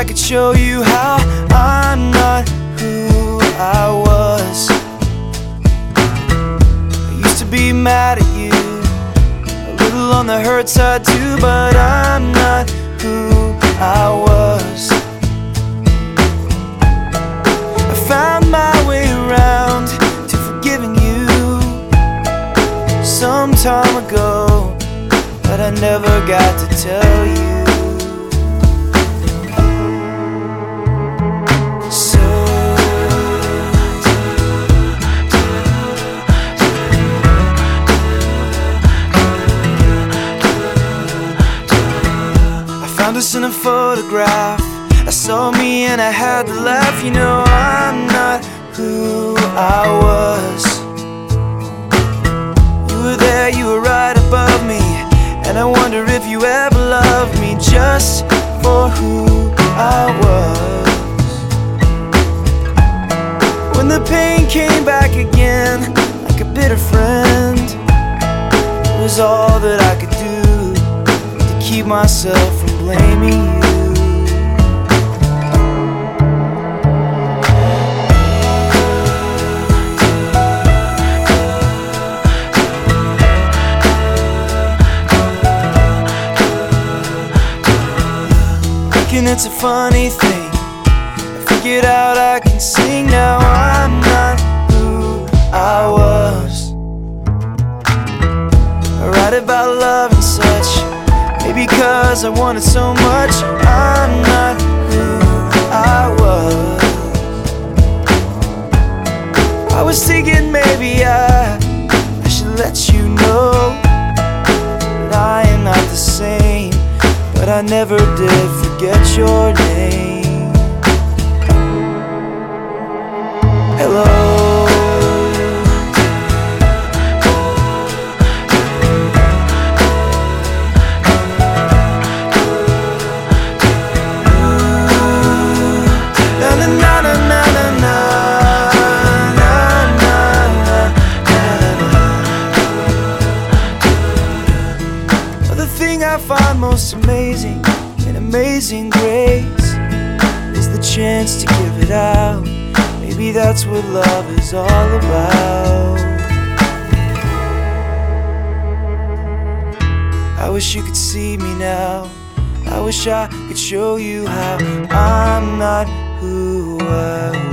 I could show you how I'm not who I was. I used to be mad at you, a little on the hurt side too, but I'm not who I was. I found my way around to forgiving you some time ago, but I never got to tell you. Found us in a photograph. I saw me and I had to laugh. You know I'm not who I was. You were there, you were right above me, and I wonder if you ever loved me just for who I was. When the pain came back again, like a bitter friend, it was all that I could do to keep myself from blaming you. Thinking it's a funny thing, I figured out I can sing now. I'm not who I was. I write about love and such, maybe because I wanted so much. I'm not who I was. I was thinking maybe I should let you know that I am not the same, but I never did forget your name. Hello. The thing I find most amazing in Amazing Grace is the chance to give it out. Maybe that's what love is all about. I wish you could see me now. I wish I could show you how I'm not who I was.